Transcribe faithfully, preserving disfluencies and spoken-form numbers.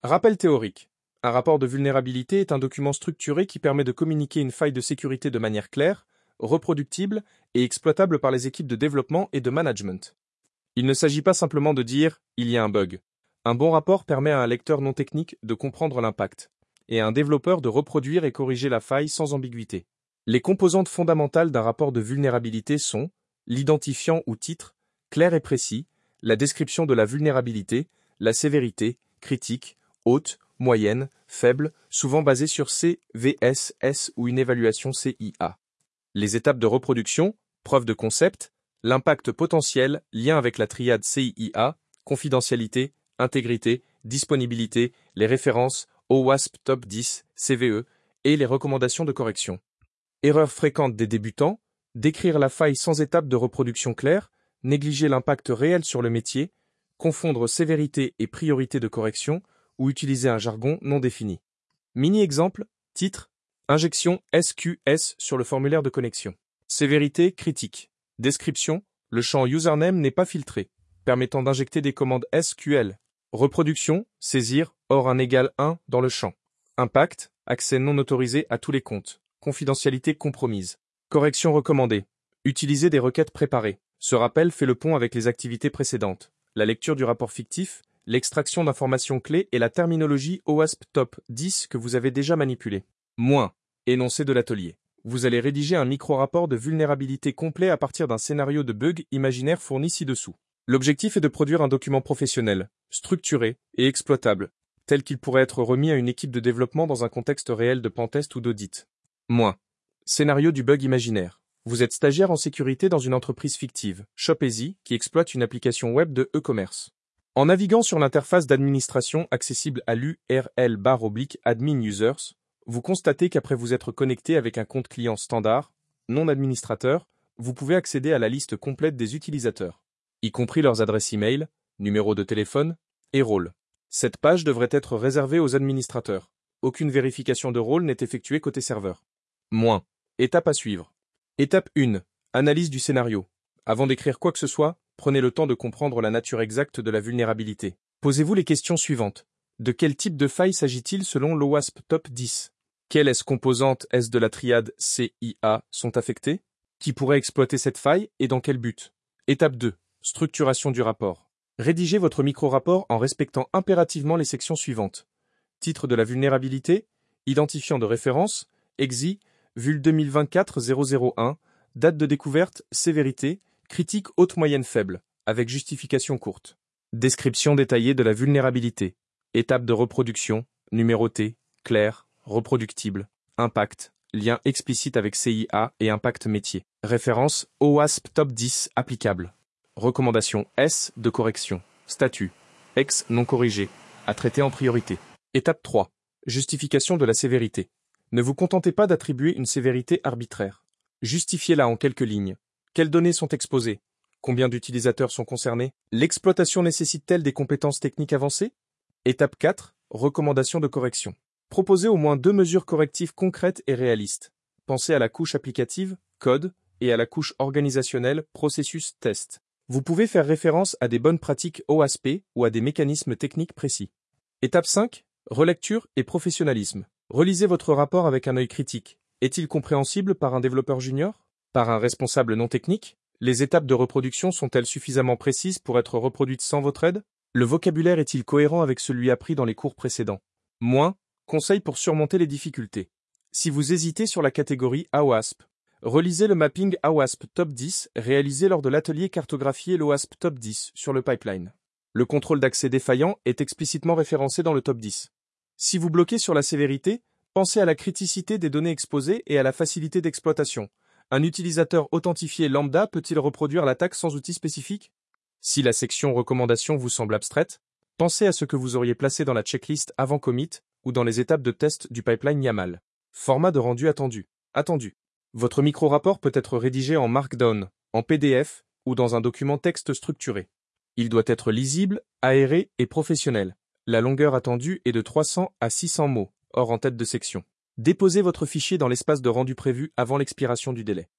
Rappel théorique. Un rapport de vulnérabilité est un document structuré qui permet de communiquer une faille de sécurité de manière claire, reproductible et exploitable par les équipes de développement et de management. Il ne s'agit pas simplement de dire « il y a un bug ». Un bon rapport permet à un lecteur non technique de comprendre l'impact, et à un développeur de reproduire et corriger la faille sans ambiguïté. Les composantes fondamentales d'un rapport de vulnérabilité sont l'identifiant ou titre, clair et précis, la description de la vulnérabilité, la sévérité, critique, haute, moyenne, faible, souvent basée sur C V S S ou une évaluation C I A. Les étapes de reproduction, preuve de concept, l'impact potentiel, lien avec la triade C I A, confidentialité, intégrité, disponibilité, les références, OWASP Top dix, C V E, et les recommandations de correction. Erreurs fréquentes des débutants, décrire la faille sans étape de reproduction claire, négliger l'impact réel sur le métier, confondre sévérité et priorité de correction, ou utiliser un jargon non défini. Mini-exemple, titre, injection S Q S sur le formulaire de connexion. Sévérité critique. Description, le champ username n'est pas filtré, permettant d'injecter des commandes S Q L. Reproduction, saisir, hors un égal un dans le champ. Impact, accès non autorisé à tous les comptes. Confidentialité compromise. Correction recommandée. Utiliser des requêtes préparées. Ce rappel fait le pont avec les activités précédentes. La lecture du rapport fictif, l'extraction d'informations clés et la terminologie OWASP Top dix que vous avez déjà manipulée. Moins. Énoncé de l'atelier. Vous allez rédiger un micro-rapport de vulnérabilité complet à partir d'un scénario de bug imaginaire fourni ci-dessous. L'objectif est de produire un document professionnel, structuré et exploitable, tel qu'il pourrait être remis à une équipe de développement dans un contexte réel de pentest ou d'audit. Moins. Scénario du bug imaginaire. Vous êtes stagiaire en sécurité dans une entreprise fictive, ShopEasy, qui exploite une application web de e-commerce. En naviguant sur l'interface d'administration accessible à l'U R L barre oblique admin users, vous constatez qu'après vous être connecté avec un compte client standard, non administrateur, vous pouvez accéder à la liste complète des utilisateurs, y compris leurs adresses e-mail, numéro de téléphone et rôle. Cette page devrait être réservée aux administrateurs. Aucune vérification de rôle n'est effectuée côté serveur. Moins. Étape à suivre. Étape un. Analyse du scénario. Avant d'écrire quoi que ce soit, prenez le temps de comprendre la nature exacte de la vulnérabilité. Posez-vous les questions suivantes. De quel type de faille s'agit-il selon l'OWASP Top dix? Quelles S composantes S de la triade C I A sont affectées? Qui pourrait exploiter cette faille et dans quel but? Étape deux. Structuration du rapport. Rédigez votre micro-rapport en respectant impérativement les sections suivantes. Titre de la vulnérabilité, identifiant de référence, E X I, Vul deux mille vingt-quatre zéro zéro un, date de découverte, sévérité, critique haute moyenne faible, avec justification courte. Description détaillée de la vulnérabilité. Étape de reproduction, numéroté, clair, reproductible. Impact, lien explicite avec C I A et impact métier. Référence OWASP Top dix applicable. Recommandation S de correction. Statut, ex non corrigé, à traiter en priorité. Étape trois. Justification de la sévérité. Ne vous contentez pas d'attribuer une sévérité arbitraire. Justifiez-la en quelques lignes. Quelles données sont exposées? Combien d'utilisateurs sont concernés? L'exploitation nécessite-t-elle des compétences techniques avancées? Étape quatre. Recommandation de correction. Proposez au moins deux mesures correctives concrètes et réalistes. Pensez à la couche applicative, code, et à la couche organisationnelle, processus, test. Vous pouvez faire référence à des bonnes pratiques O A S P ou à des mécanismes techniques précis. Étape cinq. Relecture et professionnalisme. Relisez votre rapport avec un œil critique. Est-il compréhensible par un développeur junior? Par un responsable non technique? Les étapes de reproduction sont-elles suffisamment précises pour être reproduites sans votre aide? Le vocabulaire est-il cohérent avec celui appris dans les cours précédents? Moins, conseil pour surmonter les difficultés. Si vous hésitez sur la catégorie OWASP, relisez le mapping OWASP Top dix réalisé lors de l'atelier cartographier l'OWASP Top dix sur le pipeline. Le contrôle d'accès défaillant est explicitement référencé dans le Top dix. Si vous bloquez sur la sévérité, pensez à la criticité des données exposées et à la facilité d'exploitation. Un utilisateur authentifié lambda peut-il reproduire l'attaque sans outil spécifique? Si la section recommandations vous semble abstraite, pensez à ce que vous auriez placé dans la checklist avant commit ou dans les étapes de test du pipeline YAML. Format de rendu attendu. Attendu. Votre micro-rapport peut être rédigé en Markdown, en P D F ou dans un document texte structuré. Il doit être lisible, aéré et professionnel. La longueur attendue est de trois cents à six cents mots, hors en tête de section. Déposez votre fichier dans l'espace de rendu prévu avant l'expiration du délai.